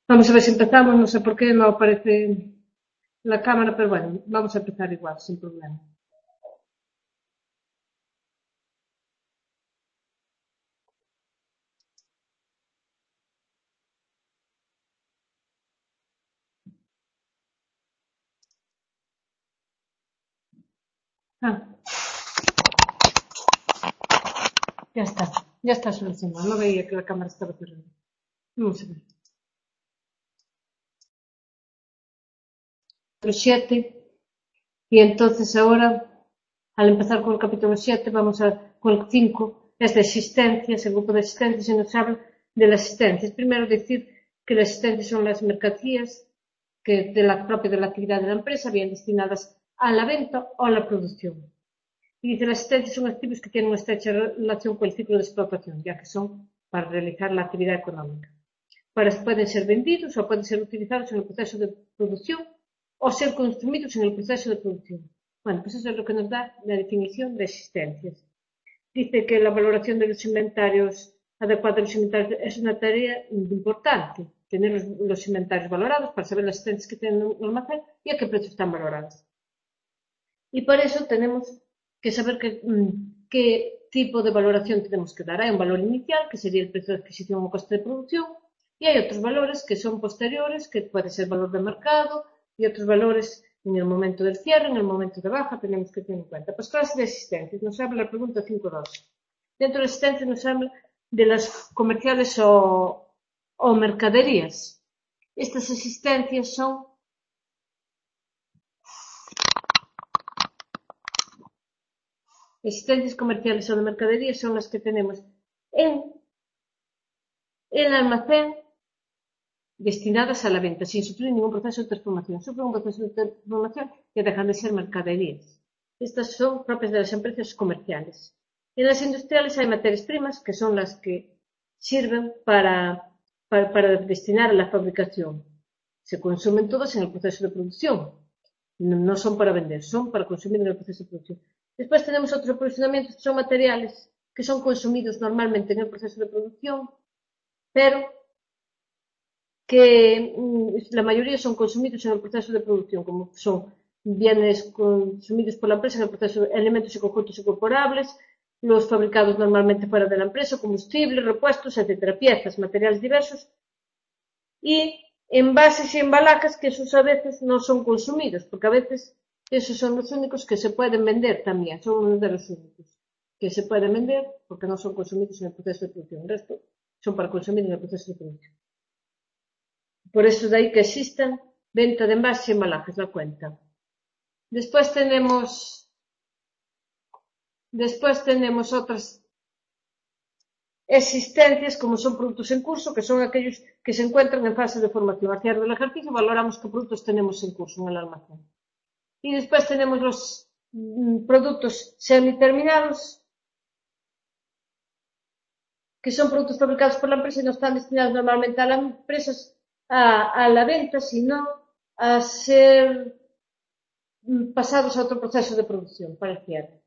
Vamos a ver si empezamos, no sé por qué no aparece la cámara, pero bueno, vamos a empezar igual, sin problema. Ah, ya está, ya está solucionado. No veía que la cámara estaba cerrada. Vamos a ver. Capítulo 7, y entonces ahora, al empezar con el capítulo 7, con el 5, es de existencias, el grupo de existencias, y nos habla de las existencias. Primero decir que las existencias son las mercancías que de la actividad de la empresa, bien destinadas a la venta o a la producción. Y dice, las existencias son activos que tienen una estrecha relación con el ciclo de explotación, ya que son para realizar la actividad económica. Pueden ser vendidos o pueden ser utilizados en el proceso de producción o ser consumidos en el proceso de producción. Bueno, pues eso es lo que nos da la definición de existencias. Dice que la valoración de los inventarios adecuada de los inventarios es una tarea importante. Tener los inventarios valorados para saber las existencias que tienen en el almacén y a qué precio están valoradas. Y para eso tenemos que saber qué tipo de valoración tenemos que dar. Hay un valor inicial, que sería el precio de adquisición o coste de producción, y hay otros valores que son posteriores, que puede ser valor de mercado, y otros valores en el momento del cierre, en el momento de baja, tenemos que tener en cuenta. Pues clase de existencias, nos habla la pregunta 5.2. Dentro de la existencia nos habla de las comerciales o mercaderías. Estas existencias son existencias comerciales o de mercaderías son las que tenemos en el almacén destinadas a la venta, sin sufrir ningún proceso de transformación. Sufren un proceso de transformación que dejan de ser mercaderías. Estas son propias de las empresas comerciales. En las industriales hay materias primas, que son las que sirven para destinar a la fabricación. Se consumen todas en el proceso de producción. No son para vender, son para consumir en el proceso de producción. Después tenemos otros aprovisionamientos que son materiales que son consumidos normalmente en el proceso de producción, pero que la mayoría son consumidos en el proceso de producción, como son bienes consumidos por la empresa en el proceso de elementos y conjuntos incorporables, los fabricados normalmente fuera de la empresa, combustibles, repuestos, etcétera, piezas, materiales diversos, y envases y embalajes que esos a veces no son consumidos, porque a veces esos son los únicos que se pueden vender también, son uno de los únicos que se pueden vender porque no son consumidos en el proceso de producción. El resto son para consumir en el proceso de producción. Por eso de ahí que existan venta de envases y embalajes, la cuenta. Después tenemos otras existencias, como son productos en curso, que son aquellos que se encuentran en fase de formación. Al cierre del ejercicio valoramos qué productos tenemos en curso en el almacén. Y después tenemos los productos semiterminados, que son productos fabricados por la empresa y no están destinados normalmente a las empresas a la venta, sino a ser pasados a otro proceso de producción para el cierre.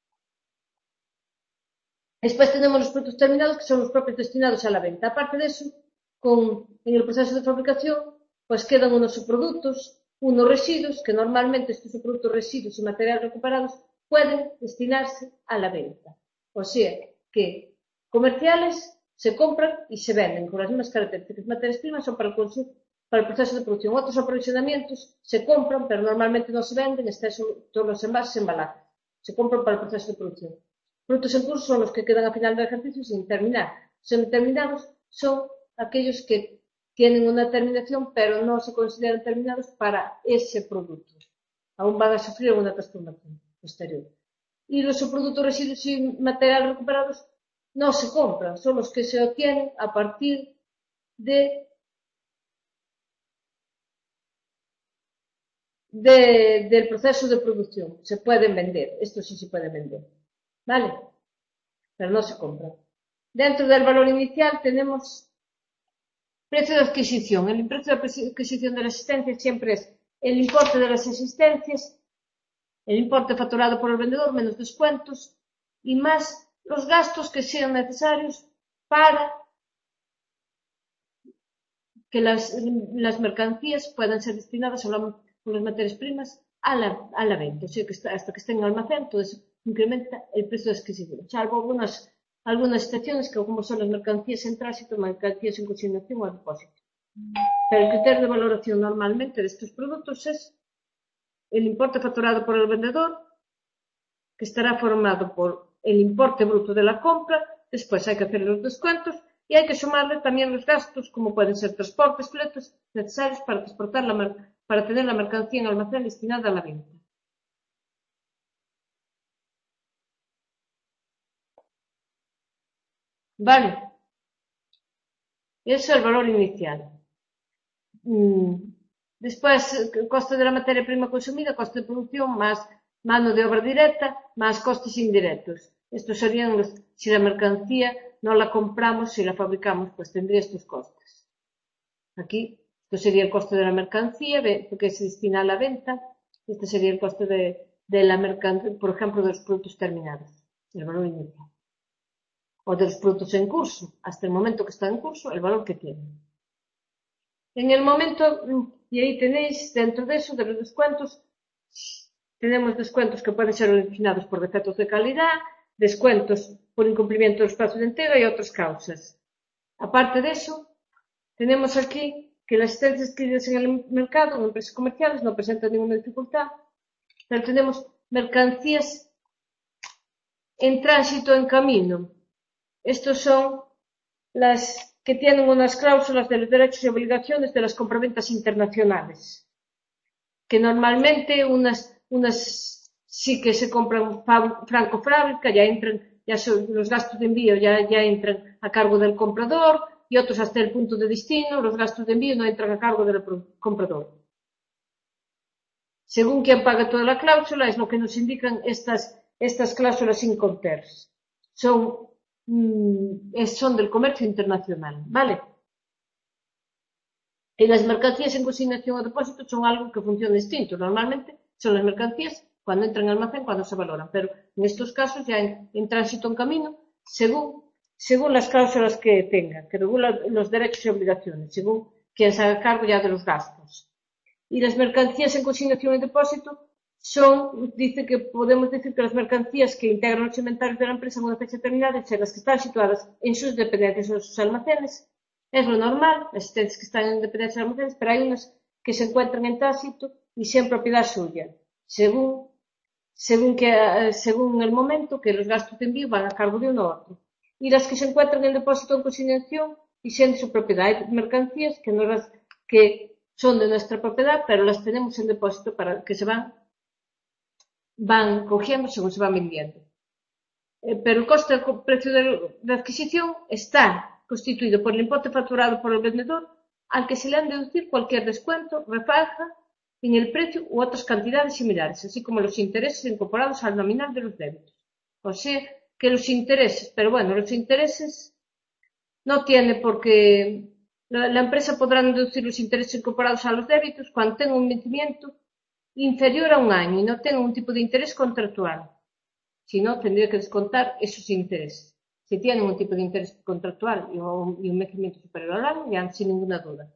Después tenemos los productos terminados, que son los propios destinados a la venta. Aparte de eso, en el proceso de fabricación, pues quedan unos subproductos, unos residuos, que normalmente estos subproductos, residuos y materiales recuperados pueden destinarse a la venta. O sea, que comerciales se compran y se venden con las mismas características. Materias primas son para el proceso de producción. Otros aprovisionamientos se compran, pero normalmente no se venden, todos los envases y embalajes. Se compran para el proceso de producción. Productos en curso son los que quedan a final del ejercicio sin terminar. Semi-terminados son aquellos que tienen una terminación, pero no se consideran terminados para ese producto. Aún van a sufrir una transformación posterior. Y los subproductos, residuos y materiales recuperados no se compran, son los que se obtienen a partir del proceso de producción. Se pueden vender, estos sí se pueden vender. ¿Vale? Pero no se compran. Dentro del valor inicial tenemos precio de adquisición. El precio de adquisición de la existencia siempre es el importe de las existencias, el importe facturado por el vendedor menos descuentos y más los gastos que sean necesarios para que las mercancías puedan ser destinadas con las materias primas a la venta. O sea, que hasta que esté en el almacén, todo eso incrementa el precio de adquisición. Salvo algunas excepciones, que como son las mercancías en tránsito, mercancías en consignación o a depósito. Pero el criterio de valoración normalmente de estos productos es el importe facturado por el vendedor, que estará formado por el importe bruto de la compra. Después hay que hacer los descuentos y hay que sumarle también los gastos, como pueden ser transportes, fletes necesarios para tener la mercancía en almacén destinada a la venta. Vale, ese es el valor inicial. Después, el coste de la materia prima consumida, coste de producción, más mano de obra directa, más costes indirectos. Estos serían si la mercancía no la compramos, si la fabricamos, pues tendría estos costes. Aquí, esto sería el coste de la mercancía, porque se destina a la venta. Este sería el coste de la mercancía, por ejemplo, de los productos terminados, el valor inicial. O de los productos en curso, hasta el momento que está en curso, el valor que tienen. En el momento, y ahí tenéis, dentro de eso, de los descuentos, tenemos descuentos que pueden ser originados por defectos de calidad, descuentos por incumplimiento de los plazos de entrega y otras causas. Aparte de eso, tenemos aquí que las existencias adquiridas en el mercado, en empresas comerciales, no presentan ninguna dificultad, pero tenemos mercancías en tránsito, en camino. Estos son las que tienen unas cláusulas de los derechos y obligaciones de las compraventas internacionales, que normalmente unas sí que se compran franco fábrica, los gastos de envío ya entran a cargo del comprador, y otros hasta el punto de destino, los gastos de envío no entran a cargo del comprador. Según quien paga toda la cláusula, es lo que nos indican estas cláusulas incoterms. Son del comercio internacional, ¿vale? Y las mercancías en consignación o depósito son algo que funciona distinto. Normalmente son las mercancías cuando entran al almacén, cuando se valoran, pero en estos casos ya en tránsito, en camino, según las cláusulas que tengan, que regulan los derechos y obligaciones, según quien se haga cargo ya de los gastos. Y las mercancías en consignación y depósito dice que podemos decir que las mercancías que integran los inventarios de la empresa en una fecha determinada, son las que están situadas en sus dependencias o en sus almacenes. Es lo normal, las existencias que están en dependencias de almacenes, pero hay unas que se encuentran en tránsito y sean propiedad suya, según el momento que los gastos de envío van a cargo de uno u otro. Y las que se encuentran en depósito o en consignación y sean de su propiedad. Hay mercancías que son de nuestra propiedad, pero las tenemos en depósito para que se van cogiendo según se van vendiendo. Pero el coste del precio de adquisición está constituido por el importe facturado por el vendedor, al que se le han de deducir cualquier descuento, rebaja en el precio u otras cantidades similares, así como los intereses incorporados al nominal de los débitos. O sea, que los intereses, pero bueno, los intereses no tiene porque la empresa podrá deducir los intereses incorporados a los débitos cuando tenga un vencimiento inferior a un año y no tenga un tipo de interés contractual. Si no, tendría que descontar esos intereses. Si tienen un tipo de interés contractual y un vencimiento superior al año, ya sin ninguna duda.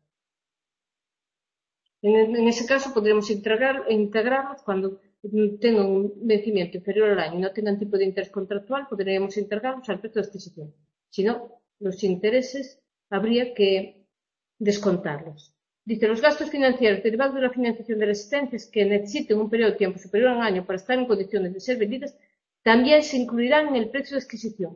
En ese caso, podríamos integrarlos cuando tengan un vencimiento inferior al año y no tengan tipo de interés contractual, podríamos integrarlos al precio de adquisición. Si no, los intereses habría que descontarlos. Dice, los gastos financieros derivados de la financiación de las existencias que necesiten un periodo de tiempo superior a un año para estar en condiciones de ser vendidas también se incluirán en el precio de adquisición.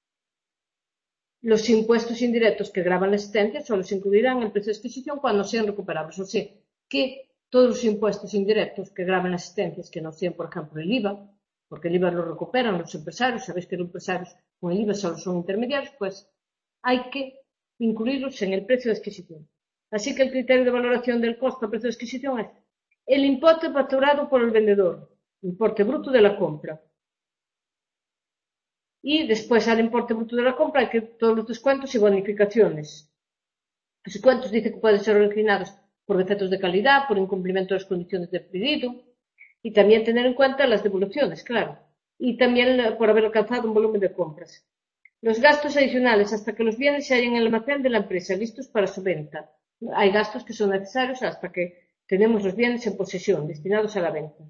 Los impuestos indirectos que gravan las existencias solo se incluirán en el precio de adquisición cuando sean recuperables. O sea, que todos los impuestos indirectos que gravan las existencias, que no sean, por ejemplo, el IVA, porque el IVA lo recuperan los empresarios, sabéis que los empresarios con el IVA solo son intermediarios, pues hay que incluirlos en el precio de adquisición. Así que el criterio de valoración del costo al precio de adquisición es el importe facturado por el vendedor, importe bruto de la compra. Y después al importe bruto de la compra hay que todos los descuentos y bonificaciones. Los descuentos dice que pueden ser originados por defectos de calidad, por incumplimiento de las condiciones de pedido y también tener en cuenta las devoluciones, claro, y también por haber alcanzado un volumen de compras. Los gastos adicionales hasta que los bienes se hallen en el almacén de la empresa listos para su venta. Hay gastos que son necesarios hasta que tenemos los bienes en posesión, destinados a la venta.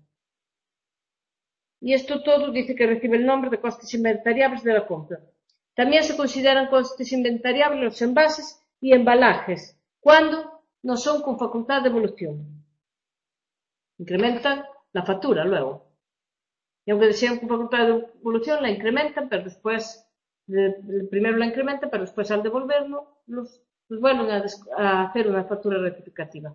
Y esto todo dice que recibe el nombre de costes inventariables de la compra. También se consideran costes inventariables los envases y embalajes, cuando no son con facultad de evolución. Incrementan la factura luego. Y aunque sean con facultad de evolución, la incrementan, pero después, primero la incrementan, pero después al devolverlo, los vuelven a hacer una factura rectificativa.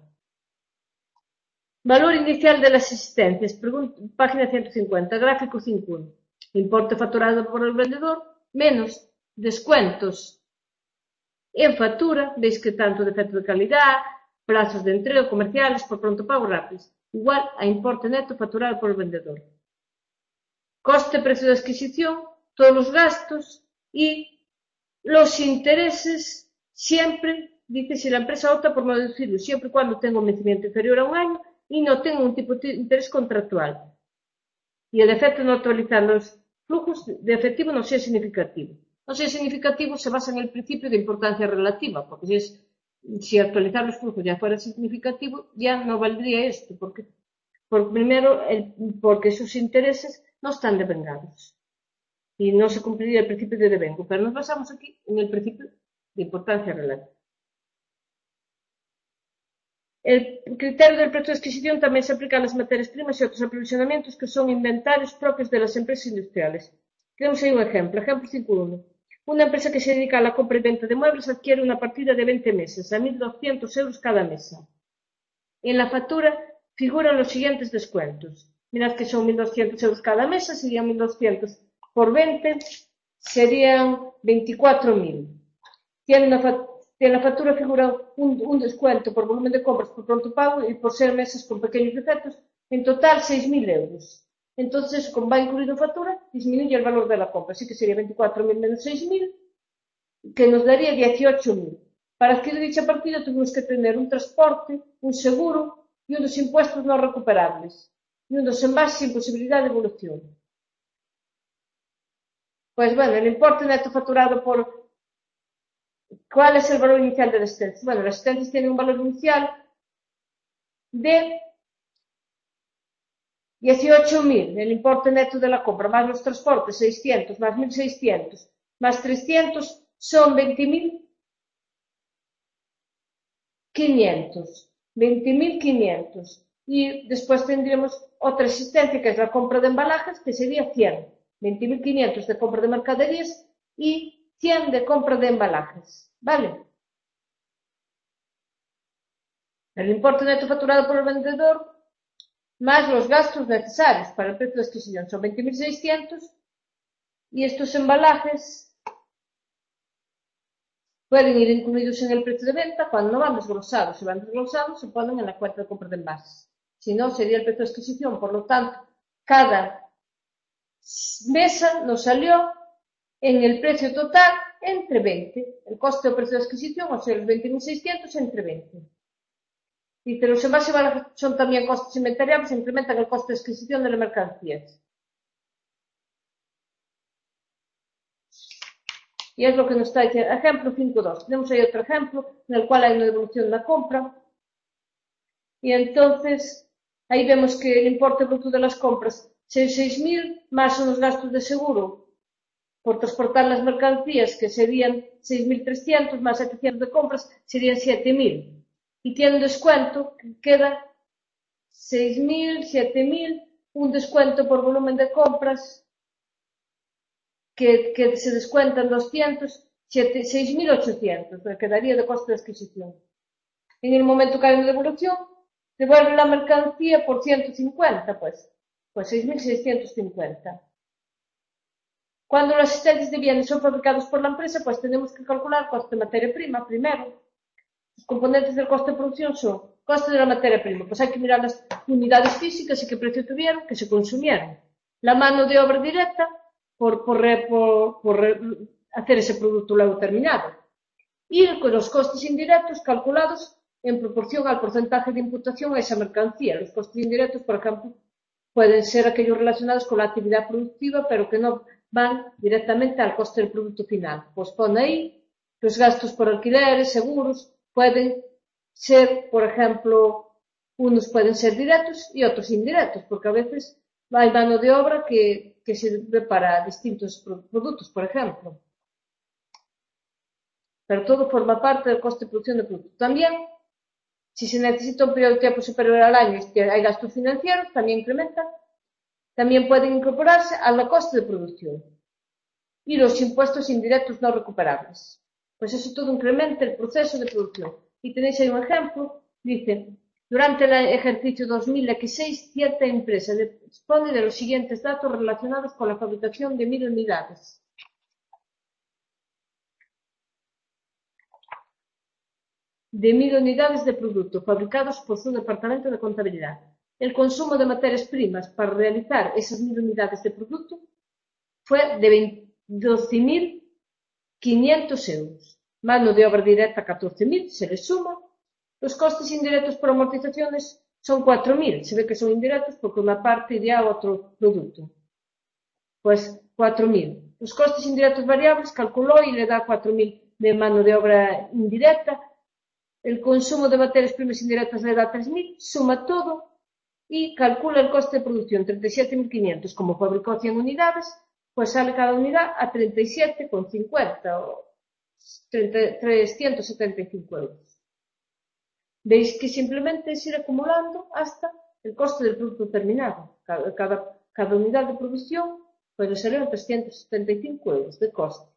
Valor inicial de las existencias, página 150, gráfico 5.1. Importe facturado por el vendedor menos descuentos en factura, veis que tanto defecto de calidad, plazos de entrega comerciales por pronto pago rápidos, igual a importe neto facturado por el vendedor. Coste, precio de adquisición, todos los gastos y los intereses siempre, dice, si la empresa opta por no deducirlo, siempre y cuando tenga un vencimiento inferior a un año y no tenga un tipo de interés contractual. Y el efecto de no actualizar los flujos de efectivo no sea significativo. No sea significativo se basa en el principio de importancia relativa, porque si actualizar los flujos ya fuera significativo, ya no valdría esto, porque sus intereses no están devengados y no se cumpliría el principio de devengo, pero nos basamos aquí en el principio de importancia relativa. El criterio del precio de adquisición también se aplica a las materias primas y otros aprovisionamientos que son inventarios propios de las empresas industriales. Tenemos ahí un ejemplo, ejemplo 5.1. Una empresa que se dedica a la compra y venta de muebles adquiere una partida de 20 meses a 1.200 euros cada mesa. En la factura figuran los siguientes descuentos. Mirad que son 1.200 euros cada mesa, serían 1.200 por 20, serían 24.000. En la factura figura un descuento por volumen de compras por pronto pago y por ser mesas con pequeños defectos, en total 6.000 euros. Entonces, como va incluido en factura, disminuye el valor de la compra, así que sería 24.000 menos 6.000, que nos daría 18.000. Para adquirir dicha partida tuvimos que tener un transporte, un seguro y unos impuestos no recuperables y unos envases sin posibilidad de evolución. Pues bueno, el importe neto facturado por... ¿Cuál es el valor inicial de las existencias? Bueno, las existencias tienen un valor inicial de 18.000, el importe neto de la compra, más los transportes, 600, más 1.600, más 300, son 20.500. 20.500. Y después tendríamos otra existencia, que es la compra de embalajes, que sería 100. 20.500 de compra de mercaderías y 100 de compra de embalajes. ¿Vale? El importe neto facturado por el vendedor más los gastos necesarios para el precio de adquisición son 20.600 y estos embalajes pueden ir incluidos en el precio de venta cuando no van desglosados. Si van desglosados, se ponen en la cuenta de compra de envases. Si no, sería el precio de adquisición. Por lo tanto, cada mesa nos salió en el precio total entre 20. El coste o precio de adquisición, o sea, los 20.600 entre 20. Dice, los envases son también costes inventariables e incrementan el coste de adquisición de las mercancías. Y es lo que nos está diciendo. Ejemplo 5.2. Tenemos ahí otro ejemplo en el cual hay una devolución de la compra. Y entonces, ahí vemos que el importe bruto de las compras son 6.000 más unos gastos de seguro por transportar las mercancías, que serían 6.300 más 700 de compras, serían 7.000. Y tiene un descuento que queda 6.000, 7.000, un descuento por volumen de compras que se descuentan 200, 6.800, me quedaría de coste de adquisición. En el momento que hay una devolución, devuelve la mercancía por 150, pues 6.650. Cuando las existencias de bienes son fabricados por la empresa, pues tenemos que calcular coste de materia prima primero. Los componentes del coste de producción son coste de la materia prima, pues hay que mirar las unidades físicas y qué precio tuvieron, que se consumieron. La mano de obra directa por hacer ese producto luego terminado. Y los costes indirectos calculados en proporción al porcentaje de imputación a esa mercancía. Los costes indirectos, por ejemplo, pueden ser aquellos relacionados con la actividad productiva, pero que no van directamente al coste del producto final. Pues pone ahí los gastos por alquileres, seguros, pueden ser, por ejemplo, unos pueden ser directos y otros indirectos, porque a veces hay mano de obra que sirve para distintos productos, por ejemplo. Pero todo forma parte del coste de producción del producto. También, si se necesita un periodo de tiempo superior al año y hay gastos financieros, también incrementan. También pueden incorporarse al coste de producción y los impuestos indirectos no recuperables. Pues eso todo incrementa el proceso de producción. Y tenéis ahí un ejemplo, dice, durante el ejercicio 2016, cierta empresa dispone de los siguientes datos relacionados con la fabricación de 1000 unidades. De 1000 unidades de producto fabricados por su departamento de contabilidad. El consumo de materias primas para realizar esas 1000 unidades de producto fue de 12.500 euros. Mano de obra directa 14.000, se le suma. Los costes indirectos por amortizaciones son 4.000. Se ve que son indirectos porque una parte iría a otro producto. Pues 4.000. Los costes indirectos variables calculó y le da 4.000 de mano de obra indirecta. El consumo de materias primas indirectas le da 3.000, suma todo y calcula el coste de producción, 37.500. Como fabricó 100 unidades, pues sale cada unidad a 37,50 o 375 euros. Veis que simplemente es ir acumulando hasta el coste del producto terminado. Cada unidad de producción puede salir a 375 euros de coste.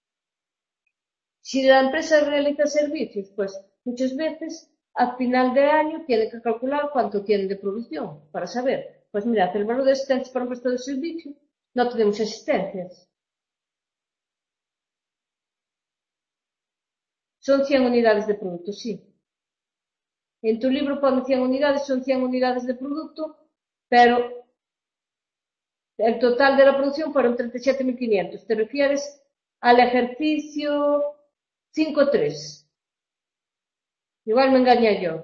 Si la empresa realiza servicios, pues muchas veces al final de año tiene que calcular cuánto tiene de producción para saber. Pues mirad, el valor de asistencias para un puesto de servicio, no tenemos asistencias. Son 100 unidades de producto, sí. En tu libro pone 100 unidades, son 100 unidades de producto, pero el total de la producción fueron 37.500. ¿Te refieres al ejercicio 5.3? Igual me engañé yo.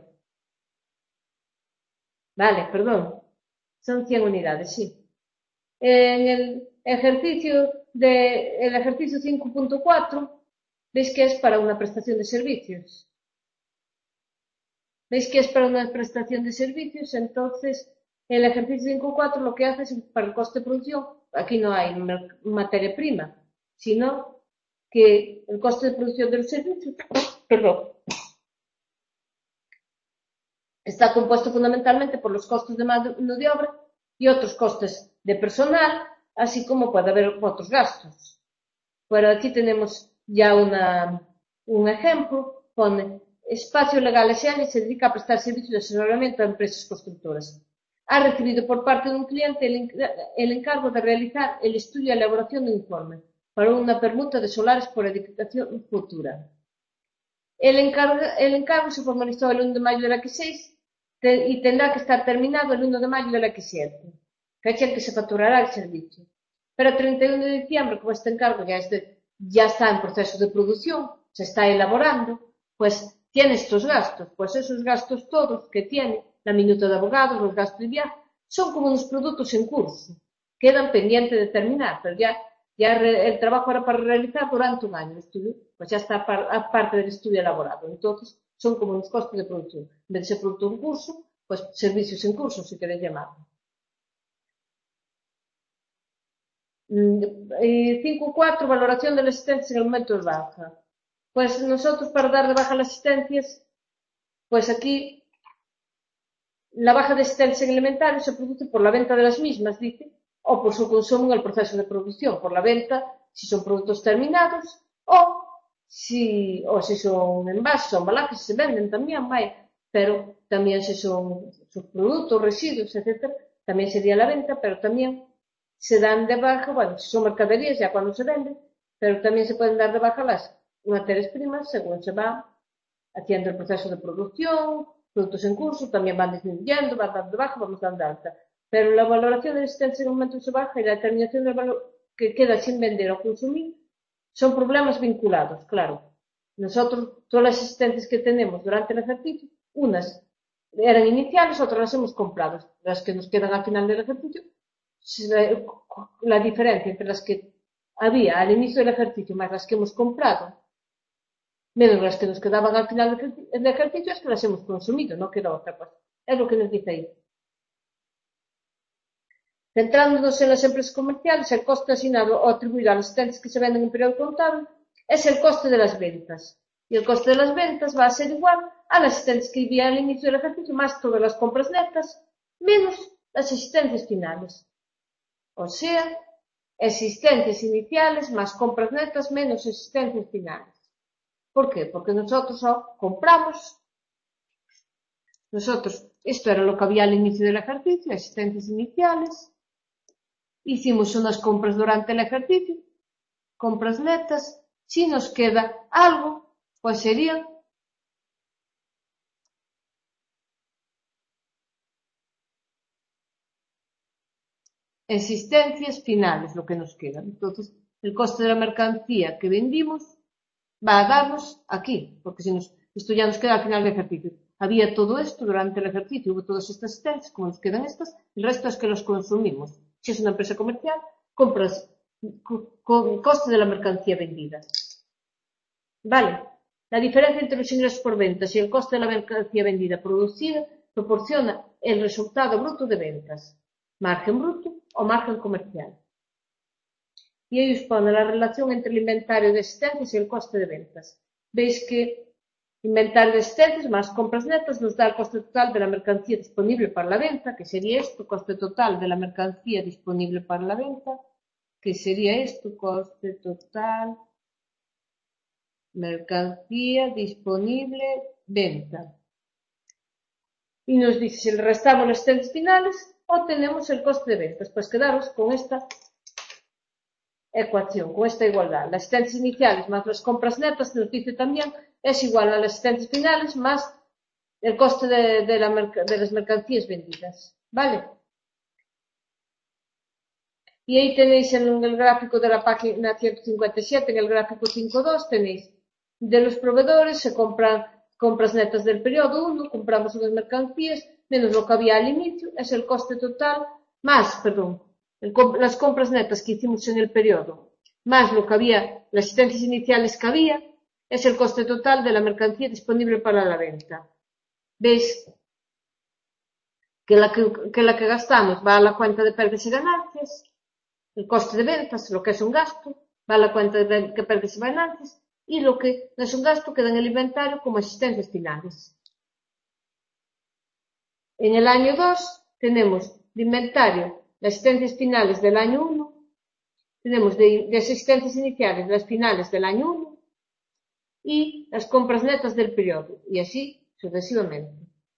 Vale, perdón. Son 100 unidades, sí. En el ejercicio 5.4, veis que es para una prestación de servicios. ¿Veis que es para una prestación de servicios? Entonces, el ejercicio 5.4 lo que hace es para el coste de producción. Aquí no hay materia prima, sino que el coste de producción de los servicios, perdón, está compuesto fundamentalmente por los costes de mano de obra y otros costes de personal, así como puede haber otros gastos. Pero aquí tenemos ya un ejemplo, pone Espacio Legal S.A. se dedica a prestar servicios de asesoramiento a empresas constructoras. Ha recibido por parte de un cliente el encargo de realizar el estudio y elaboración de un informe para una permuta de solares por edificación futura. El encargo se formalizó el 1 de mayo del X6 y tendrá que estar terminado el 1 de mayo del X7, fecha en que se facturará el servicio. Pero el 31 de diciembre, como este encargo ya está en proceso de producción, se está elaborando, pues tiene estos gastos. Pues esos gastos todos que tiene, la minuta de abogados, los gastos de viaje, son como unos productos en curso. Quedan pendientes de terminar, pero ya el trabajo era para realizar durante un año el estudio, pues ya está aparte del estudio elaborado. Entonces, son como unos costes de producción. En vez de ser producto en curso, pues servicios en curso, si queréis llamarlo. 5.4, valoración de las asistencias en el momento de baja. Pues nosotros para dar de baja las asistencias, pues aquí la baja de asistencias en alimentario se produce por la venta de las mismas, dice, o por su consumo en el proceso de producción, por la venta si son productos terminados o si son envases o embalajes, se venden también, vaya, pero también si son subproductos, residuos, etcétera, también sería la venta, pero también se dan de baja, bueno, si son mercaderías ya cuando se venden, pero también se pueden dar de baja las materias primas según se va haciendo el proceso de producción, productos en curso, también van disminuyendo, van dando de baja, vamos dando de alta. Pero la valoración de la existencia en un momento se baja y la determinación del valor que queda sin vender o consumir son problemas vinculados, claro. Nosotros, todas las existencias que tenemos durante el ejercicio, unas eran iniciales, otras las hemos comprado. Las que nos quedan al final del ejercicio, la diferencia entre las que había al inicio del ejercicio más las que hemos comprado menos las que nos quedaban al final del ejercicio es que las hemos consumido, no queda otra cosa. Es lo que nos dice ahí. Centrándonos en las empresas comerciales, el coste asignado o atribuido a las licencias que se venden en periodo contable es el coste de las ventas. Y el coste de las ventas va a ser igual a las asistencias que había al inicio del ejercicio más todas las compras netas menos las asistencias finales. O sea, existencias iniciales más compras netas menos existencias finales. ¿Por qué? Porque nosotros compramos, esto era lo que había al inicio del ejercicio, existencias iniciales, hicimos unas compras durante el ejercicio, compras netas, si nos queda algo, pues serían existencias finales, lo que nos queda. Entonces, el coste de la mercancía que vendimos va a darnos aquí, porque esto ya nos queda al final del ejercicio. Había todo esto durante el ejercicio, hubo todas estas existencias, como nos quedan estas, el resto es que los consumimos. Si es una empresa comercial, compras con coste de la mercancía vendida. Vale. La diferencia entre los ingresos por ventas y el coste de la mercancía vendida producida proporciona el resultado bruto de ventas, margen bruto o margen comercial. Y ahí os pone la relación entre el inventario de existencias y el coste de ventas. Veis que inventario de existencias más compras netas nos da el coste total de la mercancía disponible para la venta, que sería esto, coste total de la mercancía disponible para la venta, que sería esto, coste total, mercancía disponible, venta. Y nos dice, si le restamos las existencias finales, obtenemos el coste de ventas. Pues quedaros con esta ecuación, con esta igualdad. Las existencias iniciales más las compras netas, nos dice también, es igual a las existencias finales más el coste de las mercancías vendidas. ¿Vale? Y ahí tenéis en el gráfico de la página 157, en el gráfico 5.2, tenéis de los proveedores, se compran compras netas del periodo 1, compramos unas mercancías, menos lo que había al inicio, es el coste total, las compras netas que hicimos en el periodo, más lo que había, las existencias iniciales que había, es el coste total de la mercancía disponible para la venta. ¿Veis? Que la que gastamos va a la cuenta de pérdidas y ganancias, el coste de ventas, lo que es un gasto, va a la cuenta de pérdidas y ganancias, y lo que no es un gasto queda en el inventario como existencias finales. En el año 2 tenemos de inventario las existencias finales del año 1, tenemos de existencias iniciales las finales del año 1 y las compras netas del periodo, y así sucesivamente.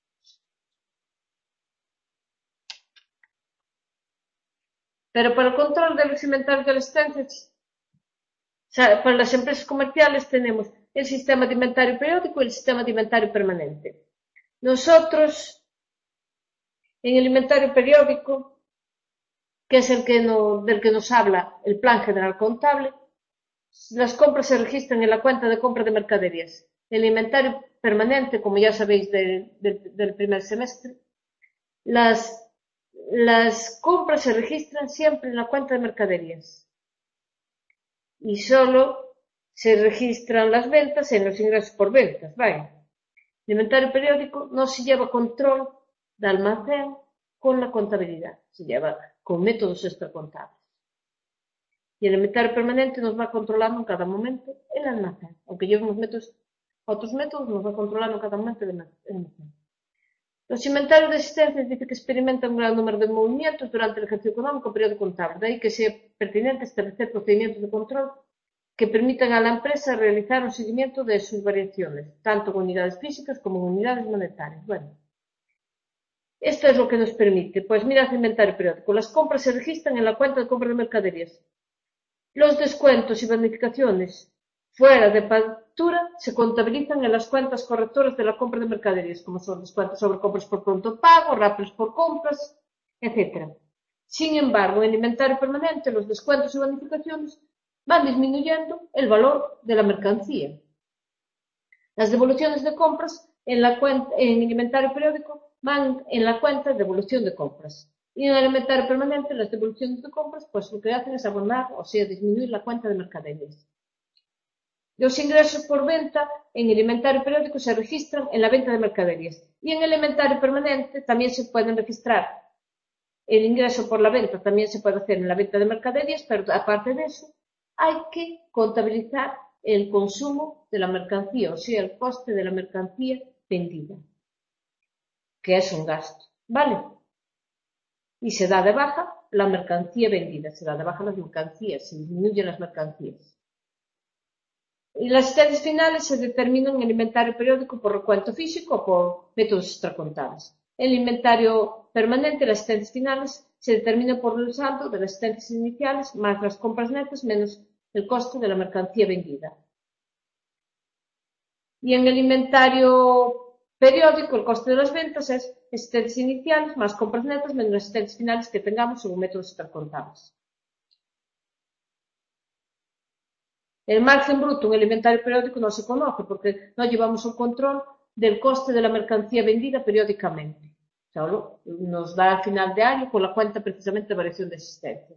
Pero para el control de los inventarios de las existencias, para las empresas comerciales tenemos el sistema de inventario periódico y el sistema de inventario permanente. Nosotros, en el inventario periódico, que es del que nos habla el Plan General Contable, las compras se registran en la cuenta de compra de mercaderías. El inventario permanente, como ya sabéis del primer semestre, las compras se registran siempre en la cuenta de mercaderías. Y solo se registran las ventas en los ingresos por ventas. Vaya. El inventario periódico no se lleva control de almacén con la contabilidad, se lleva con métodos extracontables. Y el inventario permanente nos va controlando en cada momento el almacén. Aunque llevemos otros métodos, nos va controlando en cada momento el almacén. Los inventarios de existencias dice que experimentan un gran número de movimientos durante el ejercicio económico o periodo contable. De ahí que sea pertinente establecer procedimientos de control que permitan a la empresa realizar un seguimiento de sus variaciones, tanto en unidades físicas como en unidades monetarias. Bueno, esto es lo que nos permite. Pues mira el inventario periódico. Las compras se registran en la cuenta de compra de mercaderías. Los descuentos y bonificaciones fuera de factura se contabilizan en las cuentas correctoras de la compra de mercaderías, como son descuentos sobre compras por pronto pago, rappels por compras, etc. Sin embargo, en el inventario permanente, los descuentos y bonificaciones van disminuyendo el valor de la mercancía. Las devoluciones de compras en el inventario periódico van en la cuenta de devolución de compras. Y en el inventario permanente, las devoluciones de compras, pues lo que hacen es abonar, o sea, disminuir la cuenta de mercaderías. Los ingresos por venta en el inventario periódico se registran en la venta de mercaderías y en el inventario permanente también se pueden registrar. El ingreso por la venta también se puede hacer en la venta de mercaderías, pero aparte de eso hay que contabilizar el consumo de la mercancía, o sea, el coste de la mercancía vendida, que es un gasto, ¿vale? Y se da de baja la mercancía vendida, se da de baja las mercancías, se disminuyen las mercancías. Y las existencias finales se determinan en el inventario periódico por recuento físico o por métodos extracontables. El inventario permanente, las existencias finales, se determina por el saldo de las existencias iniciales más las compras netas menos el coste de la mercancía vendida. Y en el inventario periódico, el coste de las ventas es existencias iniciales más compras netas menos las existencias finales que tengamos según métodos extracontables. El margen bruto en el inventario periódico no se conoce porque no llevamos el control del coste de la mercancía vendida periódicamente. Solo nos da al final de año con la cuenta precisamente de variación de existencias.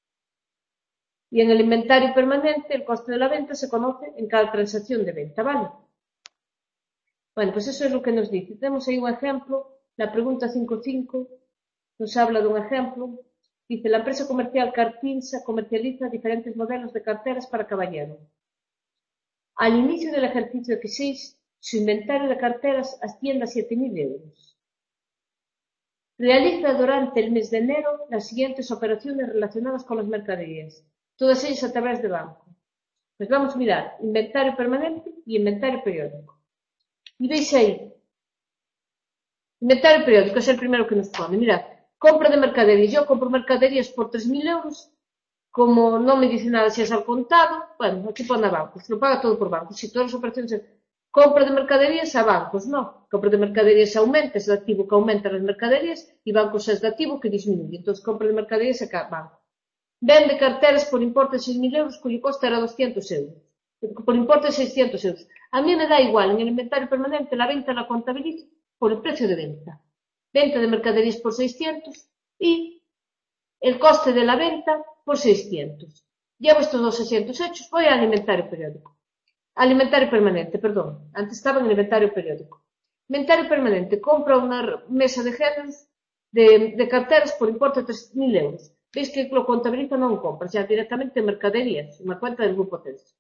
Y en el inventario permanente el coste de la venta se conoce en cada transacción de venta, ¿vale? Bueno, pues eso es lo que nos dice. Tenemos ahí un ejemplo, la pregunta 5.5 nos habla de un ejemplo. Dice, la empresa comercial Carpinsa comercializa diferentes modelos de carteras para caballero. Al inicio del ejercicio X6, su inventario de carteras asciende a 7.000 euros. Realiza durante el mes de enero las siguientes operaciones relacionadas con las mercaderías, todas ellas a través de banco. Pues vamos a mirar inventario permanente y inventario periódico. Y veis ahí, inventario periódico es el primero que nos pone. Mirad, compra de mercaderías. Yo compro mercaderías por 3.000 euros. Como no me dice nada si es al contado, bueno, aquí pone a bancos, lo paga todo por bancos. Si todas las operaciones, compra de mercaderías a bancos, no. Compra de mercaderías aumenta, es el activo que aumenta las mercaderías y bancos es el activo que disminuye. Entonces, compra de mercaderías a banco. Vende carteras por importe de 6.000 euros, cuyo coste era 200 euros. Por importe de 600 euros. A mí me da igual, en el inventario permanente la venta la contabilizo por el precio de venta. Venta de mercaderías por 600 y el coste de la venta por 600. Llevo estos dos asientos hechos, voy al inventario periódico. Al inventario permanente, perdón. Antes estaba en el inventario periódico. Inventario permanente. Compra una mesa de géneros de carteras por importe de 3.000 euros. Veis que lo contabiliza no en compras, ya directamente en mercaderías, una cuenta del grupo Telsa.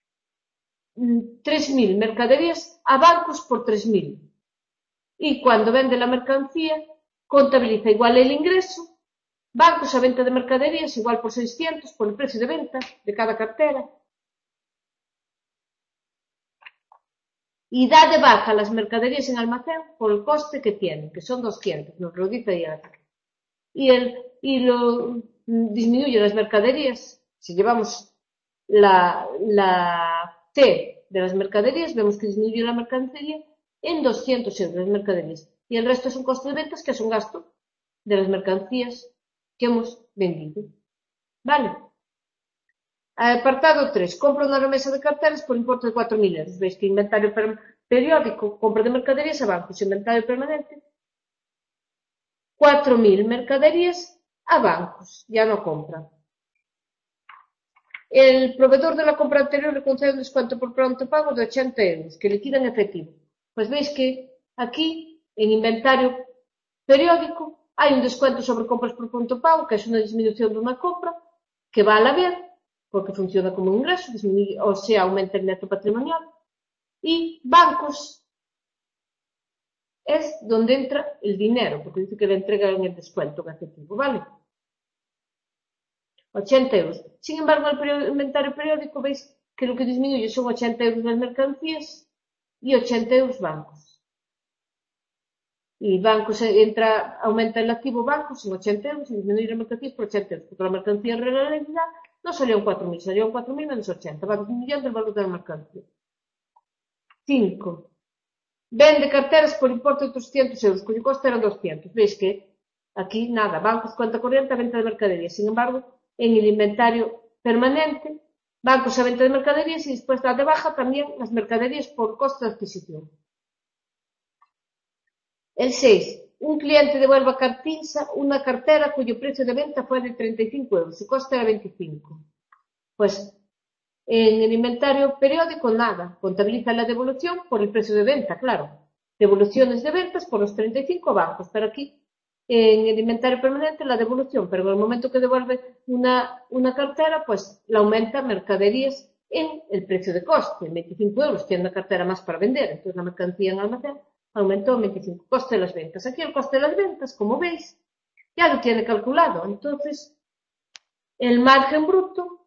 3.000 mercaderías a bancos por 3.000. Y cuando vende la mercancía, contabiliza igual el ingreso. Bancos a venta de mercaderías igual por 600 por el precio de venta de cada cartera. Y da de baja las mercaderías en almacén por el coste que tienen, que son 200, nos lo dice ahí aquí. Y lo disminuye las mercaderías. Si llevamos la T de las mercaderías, vemos que disminuye la mercadería en 200 euros las mercaderías. Y el resto es un coste de ventas, que es un gasto de las mercancías que hemos vendido. ¿Vale? Apartado 3. Compra una remesa de carteras por importe de 4.000 euros. Veis que inventario periódico, compra de mercaderías a bancos, inventario permanente, 4.000 mercaderías a bancos, ya no compran. El proveedor de la compra anterior le concede un descuento por pronto pago de 80 euros, que liquida en efectivo. Pues veis que aquí, en inventario periódico, hay un descuento sobre compras por pronto pago, que es una disminución de una compra, que va a la vez, porque funciona como un ingreso, disminuye, o sea, aumenta el neto patrimonial. Y bancos es donde entra el dinero, porque dice que le entregan el descuento en efectivo, ¿vale? 80 euros. Sin embargo, en el inventario periódico veis que lo que disminuye son 80 euros las mercancías y 80 euros bancos. Y bancos aumenta el activo bancos en 80 euros y disminuye las mercancías por 80 euros, porque la mercancía en realidad no salió en 4.000, salió en 4.000 menos 80, va disminuyendo el valor de la mercancía. 5. Vende carteras por importe de 300 euros, cuyo coste eran 200. Veis que aquí nada, bancos, cuenta corriente, venta de mercaderías. Sin embargo, en el inventario permanente, bancos a venta de mercaderías y después da de baja también las mercaderías por coste de adquisición. El 6. Un cliente devuelve a Carpinsa una cartera cuyo precio de venta fue de 35 euros, su coste era 25. Pues En el inventario periódico, nada. Contabiliza la devolución por el precio de venta, claro. Devoluciones de ventas por los 35 bancos. Pero aquí, en el inventario permanente, la devolución. Pero en el momento que devuelve una cartera, pues la aumenta mercaderías en el precio de coste. 25 euros tiene una cartera más para vender. Entonces la mercancía en almacén aumentó en 25. Coste de las ventas. Aquí el coste de las ventas, como veis, ya lo tiene calculado. Entonces, el margen bruto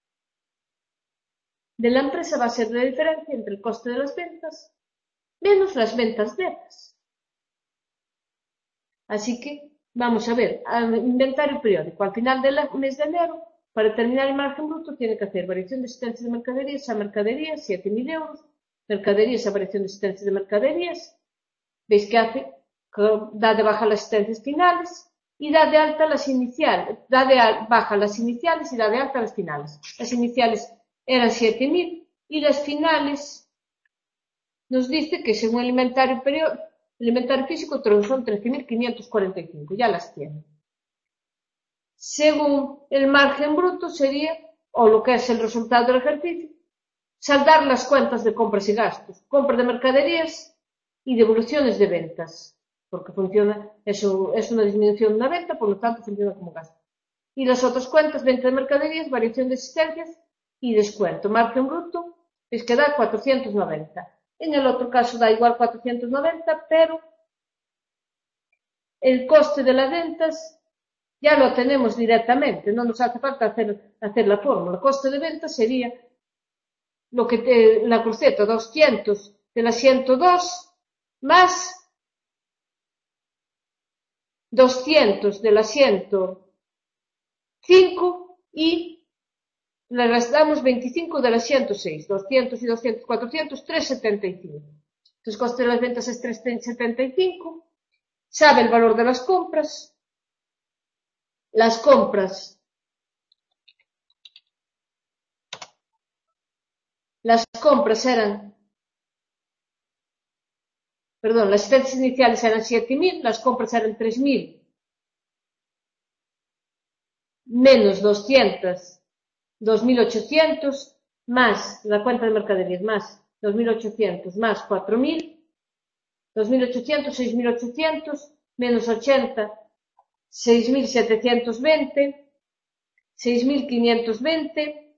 de la empresa va a ser la diferencia entre el coste de las ventas menos las ventas netas. Así que vamos a ver, inventario periódico. Al final del mes de enero, para determinar el margen bruto, tiene que hacer variación de existencias de mercaderías a mercaderías, 7.000 euros, mercaderías a variación de existencias de mercaderías. ¿Veis que hace? Que da de baja las existencias finales y da de alta las iniciales, da de baja las iniciales y da de alta las finales. Las iniciales eran 7.000 y las finales nos dice que según el inventario físico son 13.545, ya las tiene. Según el margen bruto sería, o lo que es el resultado del ejercicio, saldar las cuentas de compras y gastos, compra de mercaderías y devoluciones de ventas, porque funciona, eso es una disminución de una venta, por lo tanto funciona como gasto. Y las otras cuentas, venta de mercaderías, variación de existencias y descuento. Margen bruto es que da 490. En el otro caso da igual 490, pero el coste de las ventas ya lo tenemos directamente, no nos hace falta hacer la fórmula. El coste de ventas sería lo que la cruceta 200 de la 102 más 200 de la 105 y le restamos 25 de la 106, 200 y 200, 400, 375. Entonces, coste de las ventas es 375. Sabe el valor de las compras. Las compras eran, perdón, las ventas iniciales eran 7.000, las compras eran 3.000 menos 200, 2.800 más la cuenta de mercaderías más 2.800 más 4.000, 2.800, 6.800 menos 80, 6.720, 6.520,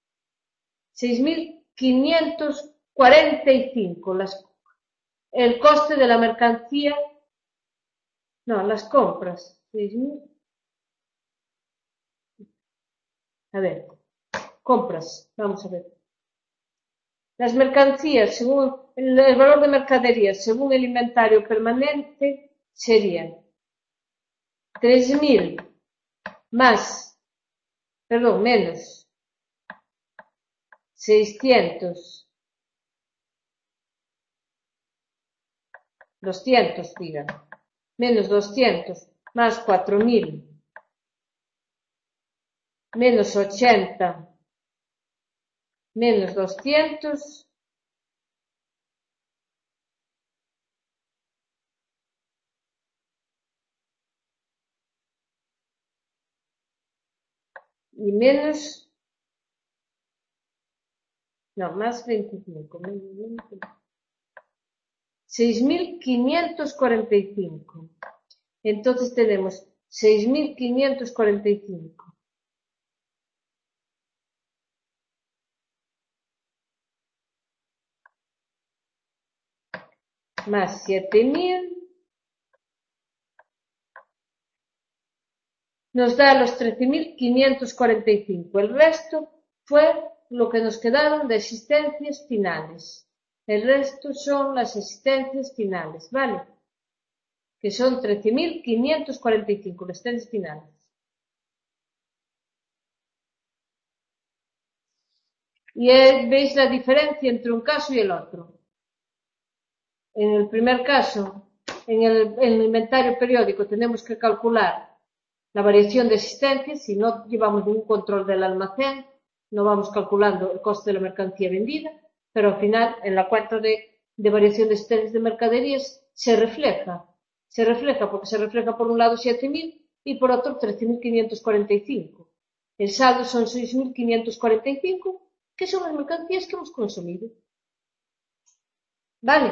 6.545. El coste de la mercancía, no, las compras, 6.000. A ver, compras, vamos a ver. Las mercancías, según el valor de mercaderías, según el inventario permanente, serían 3.000 menos 600, 200, digan, menos 200, más 4.000, menos 80, menos 200, y menos, no, más 25, menos 20, 6.545. Entonces tenemos 6.545 más 7.000 nos da los 13.545. El resto fue lo que nos quedaron de existencias finales. El resto son las existencias finales, ¿vale? Que son 13.545 las existencias finales. Y veis la diferencia entre un caso y el otro. En el primer caso, en el inventario periódico tenemos que calcular la variación de existencias. Si no llevamos ningún control del almacén, no vamos calculando el coste de la mercancía vendida, pero al final en la cuenta de variación de existencias de mercaderías se refleja porque se refleja por un lado 7.000 y por otro 13.545. El saldo son 6.545 que son as mercancías que hemos consumido. Vale?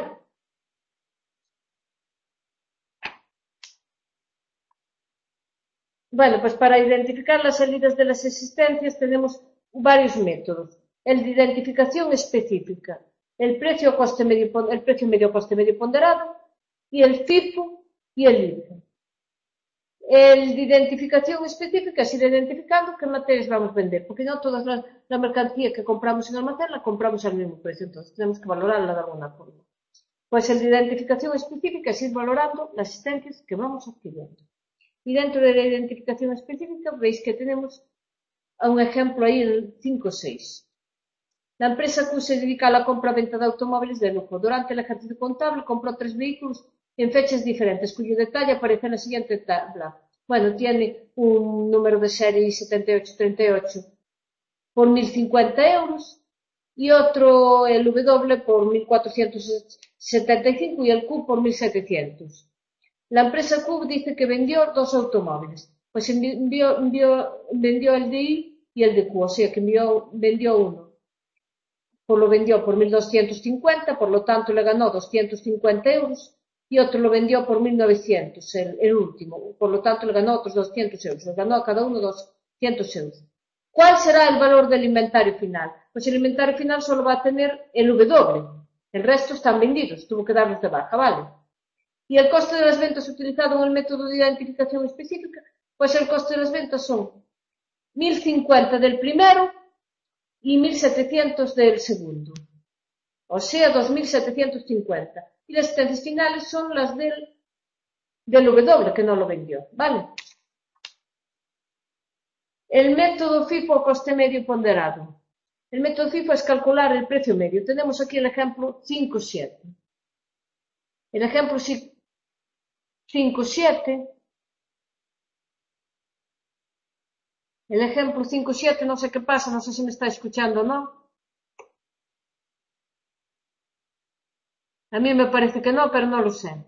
Bueno, pues para identificar las salidas de las existencias tenemos varios métodos. El de identificación específica, el precio medio coste medio ponderado y el FIFO y el IFO. El de identificación específica es ir identificando qué materias vamos a vender, porque no toda la mercancía que compramos en almacén la compramos al mismo precio, entonces tenemos que valorarla de alguna forma. Pues el de identificación específica es ir valorando las existencias que vamos adquiriendo. Y dentro de la identificación específica veis que tenemos un ejemplo ahí, el 5.6. La empresa Q se dedica a la compra-venta de automóviles de lujo. Durante el ejercicio contable compró 3 vehículos en fechas diferentes, cuyo detalle aparece en la siguiente tabla. Bueno, tiene un número de serie 7838 por 1.050 euros y otro, el W, por 1.475 y el Q por 1.700. La empresa Q dice que vendió 2 automóviles, pues vendió el de I y el de Q, o sea que vendió uno. Pues lo vendió por 1.250, por lo tanto le ganó 250 euros, y otro lo vendió por 1.900, el último, por lo tanto le ganó otros 200 euros, le ganó a cada uno 200 euros. ¿Cuál será el valor del inventario final? Pues el inventario final solo va a tener el W, el resto están vendidos, tuvo que darlos de baja, ¿vale? Y el coste de las ventas utilizado en el método de identificación específica, pues el coste de las ventas son 1.050 del primero y 1.700 del segundo, o sea, 2.750. Y las existencias finales son las del W, que no lo vendió, ¿vale? El método FIFO coste medio ponderado. El método FIFO es calcular el precio medio. Tenemos aquí el ejemplo 5.7. El ejemplo 5.7. El ejemplo 5.7, no sé qué pasa, no sé si me está escuchando o no. A mí me parece que no, pero no lo sé.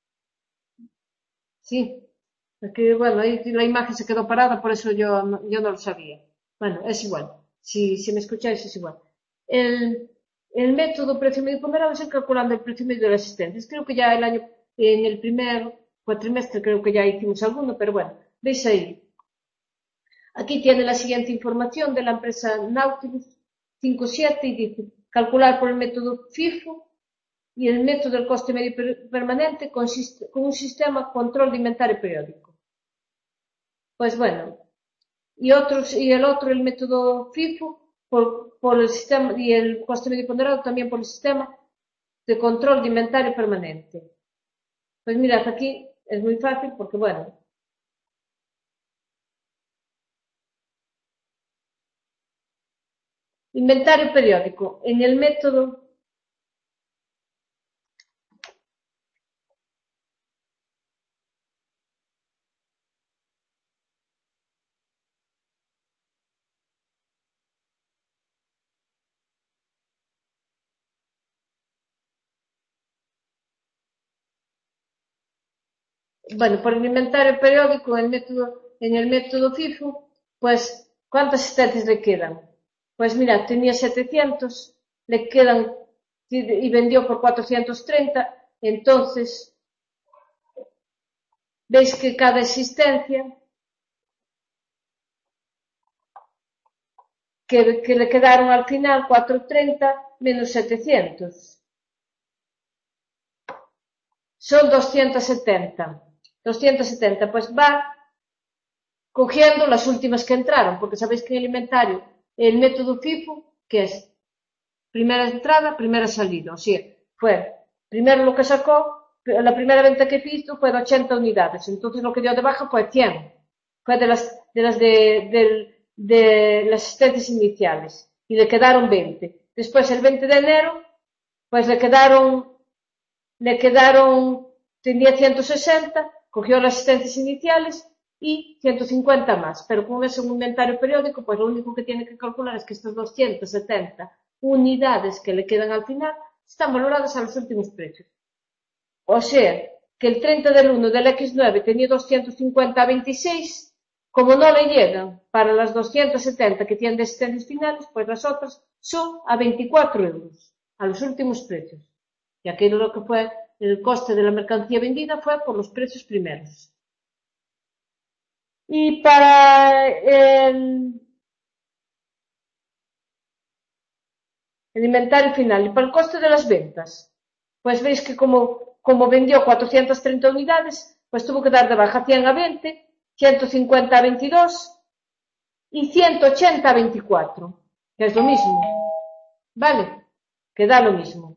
Sí. Porque, bueno, ahí la imagen se quedó parada, por eso yo no lo sabía. Bueno, es igual. Si me escucháis, es igual. El método precio medio ponderado es ir calculando el precio medio de las existencias. Creo que ya en el primer cuatrimestre, creo que ya hicimos alguno, pero bueno, veis ahí. Aquí tiene la siguiente información de la empresa Nautilus 5.7 y dice calcular por el método FIFO y el método del coste medio permanente consiste con un sistema control de inventario periódico. Pues bueno, y el método FIFO por el sistema y el coste medio ponderado también por el sistema de control de inventario permanente. Pues mirad, aquí es muy fácil porque bueno, inventario periódico en el método bueno, por el inventario periódico en el método FIFO, pues, ¿cuántas existencias le quedan? Pues mira, tenía 700, le quedan, y vendió por 430, entonces, veis que cada existencia que le quedaron al final 430 menos 700. Son 270. 270, pues va cogiendo las últimas que entraron, porque sabéis que en el inventario, el método FIFO, que es primera entrada, primera salida, o sea, fue primero lo que sacó, la primera venta que hizo fue de 80 unidades, entonces lo que dio de baja fue 100, fue de las existencias iniciales, y le quedaron 20. Después, el 20 de enero, pues tenía 160, cogió las existencias iniciales y 150 más, pero con ese inventario periódico, pues lo único que tiene que calcular es que estos 270 unidades que le quedan al final están valoradas a los últimos precios. O sea, que el 30 del 1 del X9 tenía 250 a 26 Como no le llegan para las 270 que tienen de existencias finales, pues las otras son a 24 euros, a los últimos precios. Y aquello lo que fue el coste de la mercancía vendida fue por los precios primeros. Y para el inventario final y para el coste de las ventas, pues veis que como vendió 430 unidades, pues tuvo que dar de baja 100 a 20, 150 a 22 y 180 a 24, que es lo mismo, ¿vale? Que da lo mismo.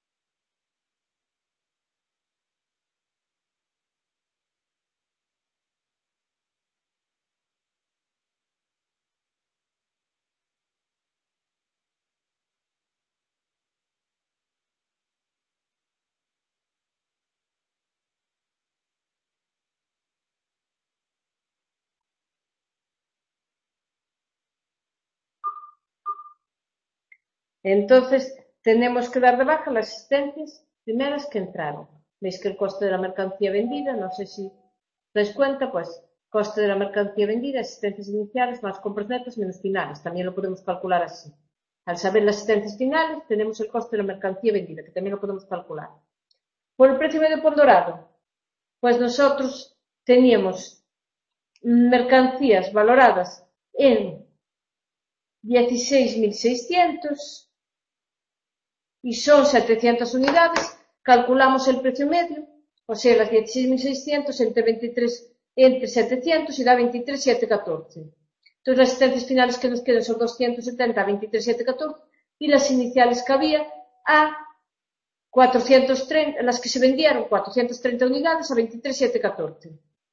Entonces, tenemos que dar de baja las existencias primeras que entraron. Veis que el coste de la mercancía vendida, no sé si dais cuenta, pues coste de la mercancía vendida, existencias iniciales más compras netas menos finales. También lo podemos calcular así. Al saber las existencias finales, tenemos el coste de la mercancía vendida, que también lo podemos calcular. Por el precio medio ponderado, pues nosotros teníamos mercancías valoradas en 16.600 y son 700 unidades, calculamos el precio medio, o sea, las 16.600 entre 700 y da 23.714. Entonces las existencias finales que nos quedan son 270 a 23.714 y las iniciales que había a 430, las que se vendieron 430 unidades a 23.714.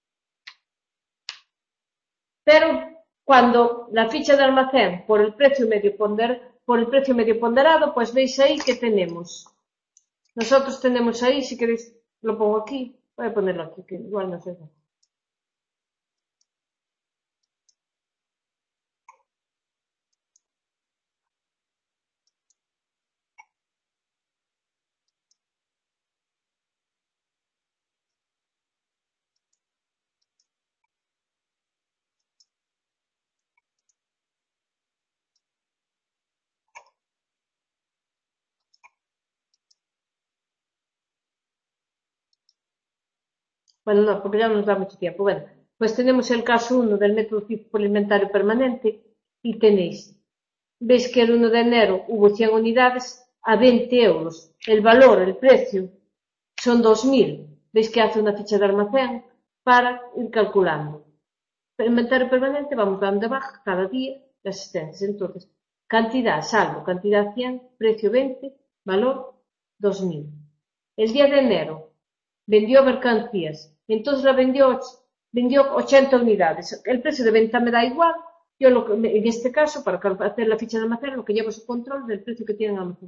Pero cuando la ficha de almacén por el precio medio ponderado, pues veis ahí que tenemos. Nosotros tenemos ahí, si queréis, lo pongo aquí. Voy a ponerlo aquí, que igual no sé. Bueno, no, porque ya no nos da mucho tiempo. Bueno, pues tenemos el caso 1 del método FIFO por inventario permanente y tenéis, veis que el 1 de enero hubo 100 unidades a 20 euros. El valor, el precio, son 2.000. Veis que hace una ficha de almacén para ir calculando. El inventario permanente vamos dando de baja cada día las existencias. Entonces, cantidad, saldo, cantidad 100, precio 20, valor 2.000. El día de enero vendió mercancías, entonces vendió 80 unidades. El precio de venta me da igual. Yo en este caso, para hacer la ficha de almacén, lo que llevo es el control del precio que tiene en almacén.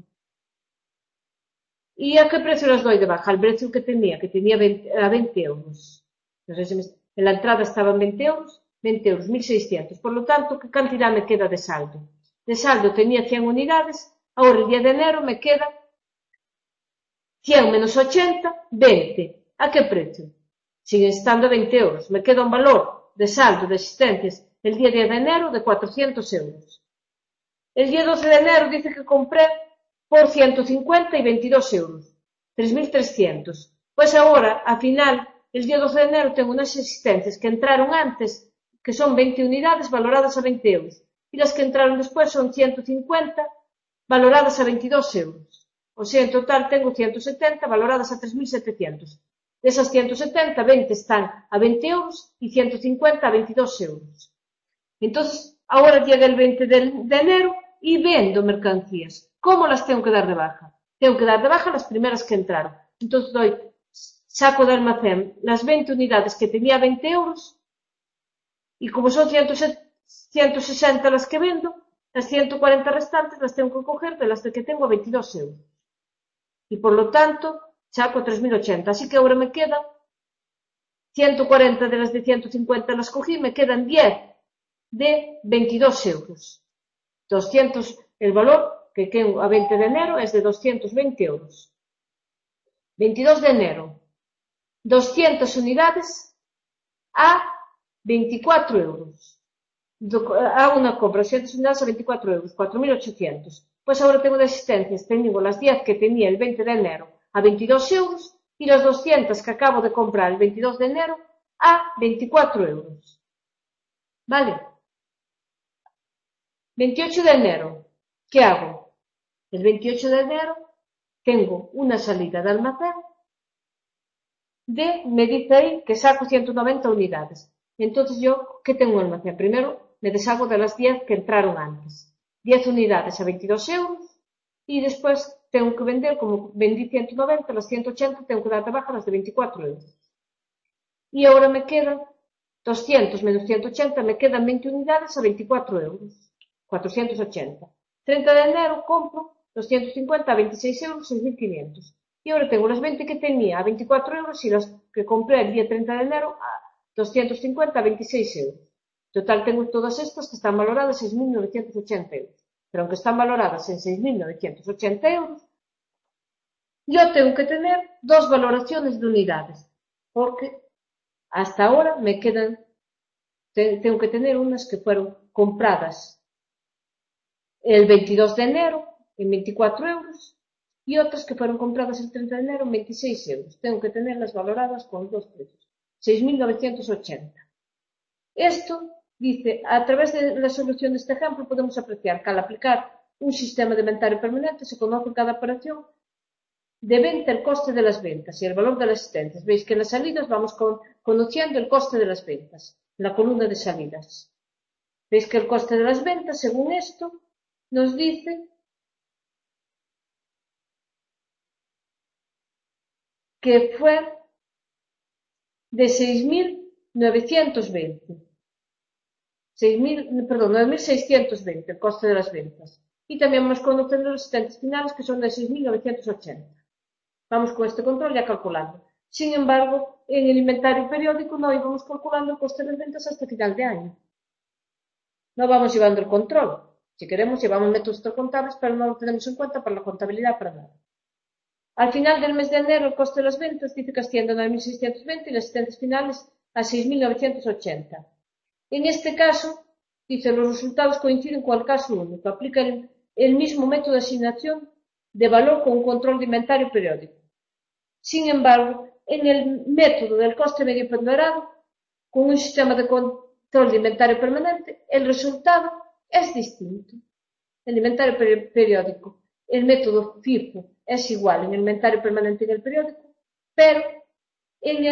¿Y a qué precio las doy de baja? Al precio que tenía a 20 euros. Entonces, en la entrada estaban 20 euros, 1.600. Por lo tanto, ¿qué cantidad me queda de saldo? De saldo tenía 100 unidades, ahora el día de enero me queda 100 menos 80, 20. ¿A qué precio? Siguen estando 20 euros. Me queda un valor de saldo de existencias el día 10 de enero de 400 euros. El día 12 de enero dice que compré por 150 y 22 euros. 3.300. Pues ahora, al final, el día 12 de enero tengo unas existencias que entraron antes, que son 20 unidades valoradas a 20 euros. Y las que entraron después son 150 valoradas a 22 euros. O sea, en total tengo 170 valoradas a 3.700. De esas 170, 20 están a 20 euros y 150 a 22 euros. Entonces, ahora llega el 20 de enero y vendo mercancías. ¿Cómo las tengo que dar de baja? Tengo que dar de baja las primeras que entraron. Entonces saco de almacén las 20 unidades que tenía a 20 euros y como son 160 las que vendo, las 140 restantes las tengo que coger de las que tengo a 22 euros. Y por lo tanto, saco 3.080. Así que ahora me quedan 140 de las de 150 las cogí, me quedan 10 de 22 euros. 200, el valor que queda a 20 de enero es de 220 euros. 22 de enero, 200 unidades a 24 euros. Hago una compra de 200 unidades a 24 euros, 4.800. Pues ahora tengo de existencias, tengo las 10 que tenía el 20 de enero a 22 euros y las 200 que acabo de comprar el 22 de enero a 24 euros. ¿Vale? 28 de enero, ¿qué hago? El 28 de enero tengo una salida de almacén me dice ahí que saco 190 unidades. Entonces yo, ¿qué tengo en almacén? Primero me deshago de las 10 que entraron antes. 10 unidades a 22 euros y después tengo que vender, como vendí 190, las 180 tengo que dar de baja las de 24 euros. Y ahora me quedan 200 menos 180, me quedan 20 unidades a 24 euros. 480. 30 de enero compro 250 a 26 euros, 6.500. Y ahora tengo las 20 que tenía a 24 euros y las que compré el día 30 de enero a 250 a 26 euros. Total, tengo todas estas que están valoradas en 6.980 euros. Pero aunque están valoradas en 6.980 euros, yo tengo que tener dos valoraciones de unidades. Porque hasta ahora me quedan, tengo que tener unas que fueron compradas el 22 de enero en 24 euros y otras que fueron compradas el 30 de enero en 26 euros. Tengo que tenerlas valoradas con dos precios, 6.980. Esto dice, a través de la solución de este ejemplo podemos apreciar que al aplicar un sistema de inventario permanente se conoce cada operación de venta el coste de las ventas y el valor de las existencias. Veis que en las salidas vamos conociendo el coste de las ventas, la columna de salidas. Veis que el coste de las ventas, según esto, nos dice que fue de 6.920. 9.620 el coste de las ventas. Y también vamos conociendo los existencias finales que son de 6.980. Vamos con este control ya calculando. Sin embargo, en el inventario periódico no íbamos calculando el coste de las ventas hasta final de año. No vamos llevando el control. Si queremos, llevamos métodos contables, pero no lo tenemos en cuenta para la contabilidad, para nada. Al final del mes de enero, el coste de las ventas dice que asciende a 9.620 y las existencias finales a 6.980. En este caso, dice, los resultados coinciden con el caso único. Aplica el mismo método de asignación de valor con un control de inventario periódico. Sin embargo, en el método del coste medio ponderado, con un sistema de control de inventario permanente, el resultado es distinto. El inventario periódico, el método FIFO es igual en el inventario permanente y en el periódico, pero en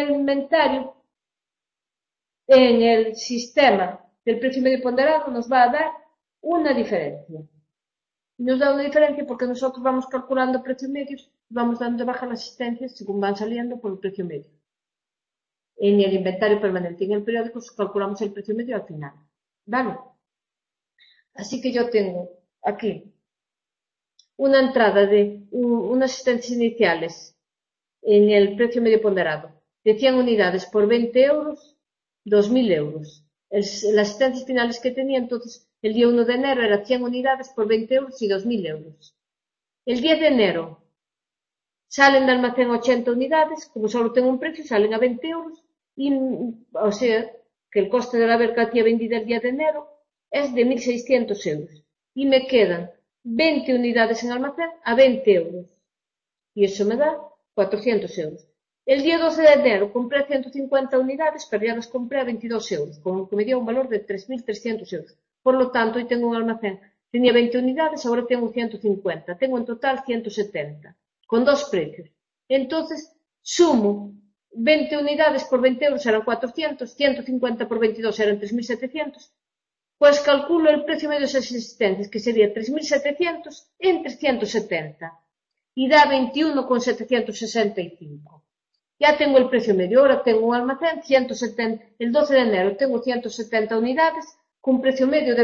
el sistema del precio medio ponderado nos va a dar una diferencia. Nos da una diferencia porque nosotros vamos calculando precios medios y vamos dando de baja las existencias según van saliendo por el precio medio. En el inventario permanente y en el periódico calculamos el precio medio al final. ¿Vale? Así que yo tengo aquí una entrada de unas existencias iniciales en el precio medio ponderado de 100 unidades por 20 euros, 2.000 euros. Las existencias finales que tenía entonces el día 1 de enero era 100 unidades por 20 euros y 2.000 euros. El 10 de enero salen de almacén 80 unidades, como solo tengo un precio, salen a 20 euros, o sea que el coste de la mercancía vendida el día de enero es de 1.600 euros. Y me quedan 20 unidades en almacén a 20 euros. Y eso me da 400 euros. El día 12 de enero compré 150 unidades, pero ya las compré a 22 euros, con lo que me dio un valor de 3.300 euros. Por lo tanto, hoy tengo un almacén. Tenía 20 unidades, ahora tengo 150. Tengo en total 170, con dos precios. Entonces, sumo 20 unidades por 20 euros eran 400, 150 por 22 eran 3.700. Pues calculo el precio medio de esas existencias, que sería 3.700 en 370. Y da 21,765. Ya tengo el precio medio, ahora tengo un almacén, 170, el 12 de enero tengo 170 unidades, con un precio medio de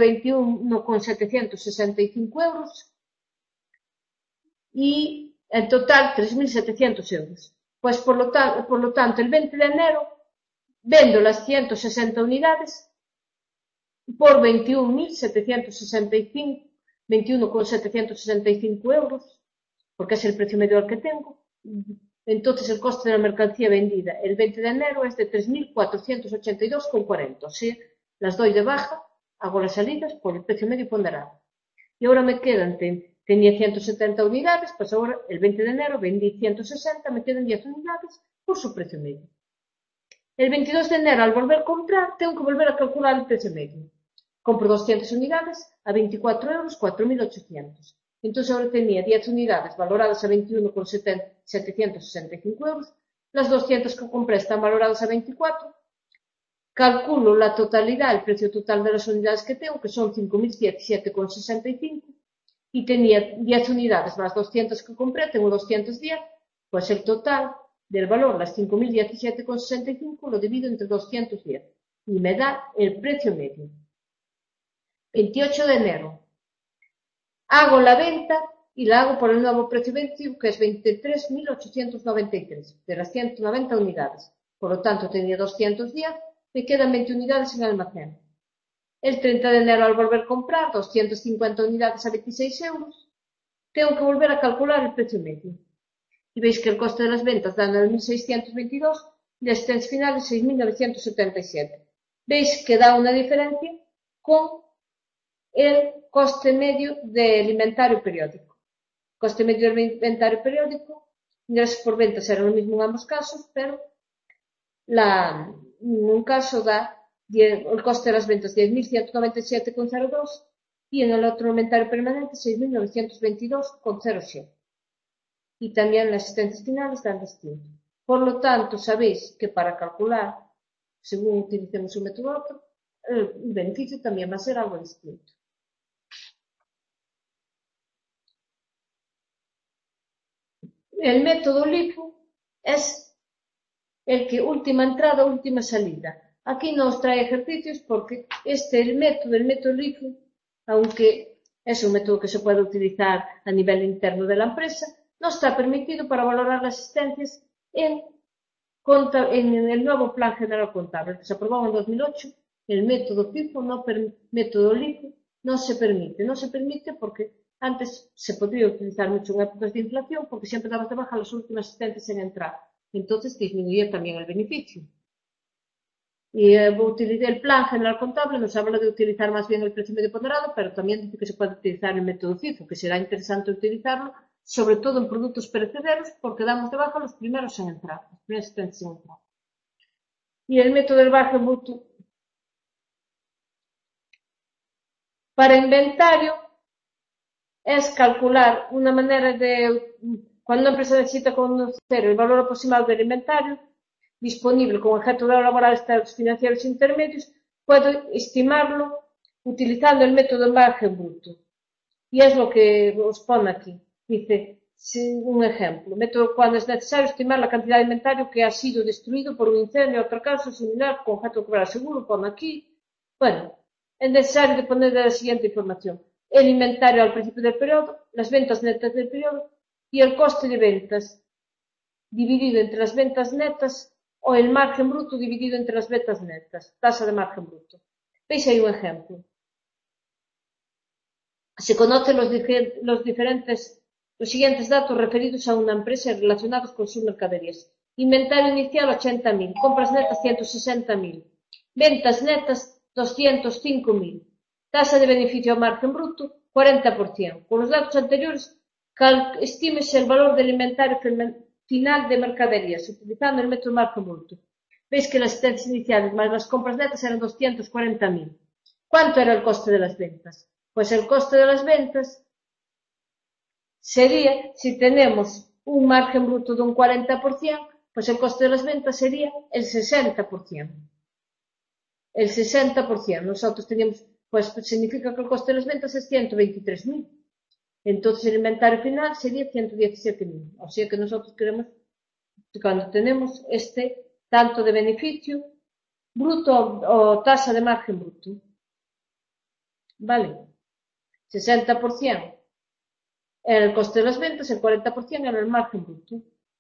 21,765 euros y en total 3.700 euros. Pues por lo tanto, el 20 de enero vendo las 160 unidades por 21.765, 21,765 euros, porque es el precio medio al que tengo. Entonces el coste de la mercancía vendida el 20 de enero es de 3.482,40. O sea, las doy de baja, hago las salidas por el precio medio ponderado. Y ahora me quedan, tenía 170 unidades, pues ahora el 20 de enero vendí 160, me quedan 10 unidades por su precio medio. El 22 de enero, al volver a comprar, tengo que volver a calcular el precio medio. Compro 200 unidades a 24 euros, 4.800. Entonces ahora tenía 10 unidades valoradas a 21,765 euros. Las 200 que compré están valoradas a 24. Calculo la totalidad, el precio total de las unidades que tengo, que son 5.017,65. Y tenía 10 unidades más 200 que compré, tengo 210. Pues el total del valor, las 5.017,65, lo divido entre 210. Y me da el precio medio. 28 de enero. Hago la venta y la hago por el nuevo precio vencido, que es 23.893 de las 190 unidades. Por lo tanto, tenía 210, me quedan 20 unidades en el almacén. El 30 de enero, al volver a comprar 250 unidades a 26 euros, tengo que volver a calcular el precio medio. Y veis que el coste de las ventas da 9.622 y la asistencia final es 6.977. Veis que da una diferencia con el coste medio del inventario periódico. Coste medio del inventario periódico, ingresos por ventas era lo mismo en ambos casos, pero en un caso da el coste de las ventas 10.197,02 y en el otro inventario permanente 6.922,07. Y también las asistencias finales dan distinto. Por lo tanto, sabéis que para calcular, según utilicemos un método u otro, el beneficio también va a ser algo distinto. El método LIFO es el que última entrada, última salida. Aquí no os trae ejercicios porque el método LIFO, aunque es un método que se puede utilizar a nivel interno de la empresa, no está permitido para valorar las asistencias en el nuevo Plan General Contable que se aprobó en 2008. El método método LIFO no se permite. No se permite porque antes se podría utilizar mucho en épocas de inflación porque siempre dabas de baja las últimas asistentes en entrar. Entonces disminuía también el beneficio. Y utilicé el Plan General Contable, nos habla de utilizar más bien el precio medio ponderado, pero también dice que se puede utilizar el método FIFO, que será interesante utilizarlo, sobre todo en productos perecederos, porque damos de baja los primeros en entrar, los primeros asistentes en entrar. Y el método del margen bruto para inventario es calcular una manera de, cuando una empresa necesita conocer el valor aproximado del inventario disponible con objeto de elaborar estados financieros intermedios, puedo estimarlo utilizando el método de margen bruto. Y es lo que os pone aquí. Dice, un ejemplo, método cuando es necesario estimar la cantidad de inventario que ha sido destruido por un incendio o otro caso similar con objeto de cobrar seguro, pone aquí. Bueno, es necesario disponer de la siguiente información. El inventario al principio del periodo, las ventas netas del periodo y el coste de ventas dividido entre las ventas netas o el margen bruto dividido entre las ventas netas, tasa de margen bruto. ¿Veis ahí un ejemplo? Se conocen los siguientes datos referidos a una empresa relacionados con sus mercaderías. Inventario inicial 80.000, compras netas 160.000, ventas netas 205.000, tasa de beneficio a margen bruto 40%. Con los datos anteriores, estímese el valor del inventario final de mercaderías, utilizando el método margen bruto. Veis que las asistencias iniciales más las compras netas eran 240.000. ¿Cuánto era el coste de las ventas? Pues el coste de las ventas sería, si tenemos un margen bruto de un 40%, pues el coste de las ventas sería el 60%. El 60%. Nosotros teníamos, pues significa que el coste de las ventas es 123.000. Entonces el inventario final sería 117.000. O sea que nosotros queremos, cuando tenemos tanto de beneficio bruto o tasa de margen bruto. ¿Vale? 60% era el coste de las ventas, el 40% era el margen bruto.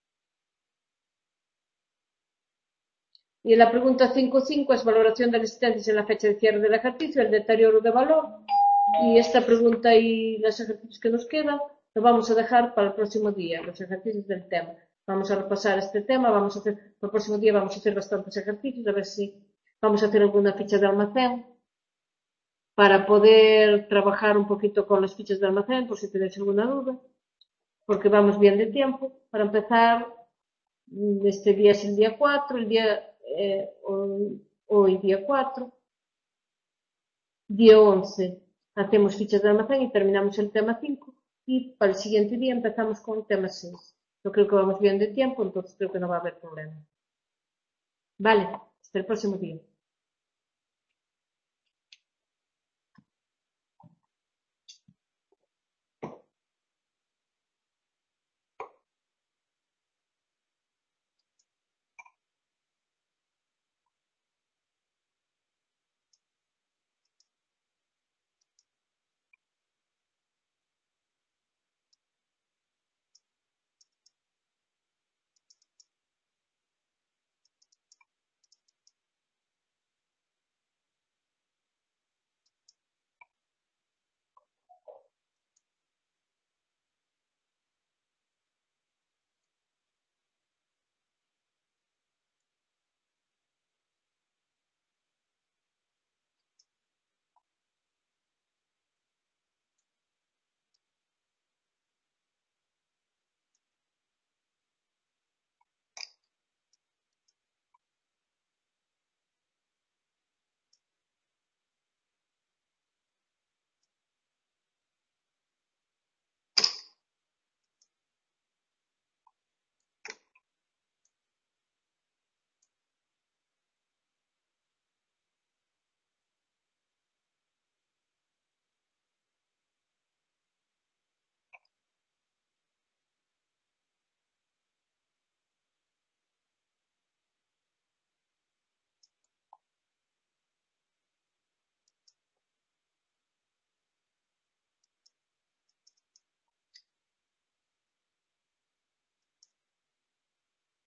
Y en la pregunta 5.5 es valoración de las asistencias en la fecha de cierre del ejercicio, el deterioro de valor. Y esta pregunta y los ejercicios que nos quedan lo vamos a dejar para el próximo día, los ejercicios del tema. Vamos a repasar este tema, vamos a hacer, el próximo día vamos a hacer bastantes ejercicios, a ver si vamos a hacer alguna ficha de almacén para poder trabajar un poquito con las fichas de almacén, por si tenéis alguna duda, porque vamos bien de tiempo. Para empezar, este día es el día 4, hoy día 4, día 11 hacemos fichas de almacén y terminamos el tema 5 y para el siguiente día empezamos con el tema 6. Yo creo que vamos bien de tiempo, entonces creo que no va a haber problema. Vale, hasta el próximo día.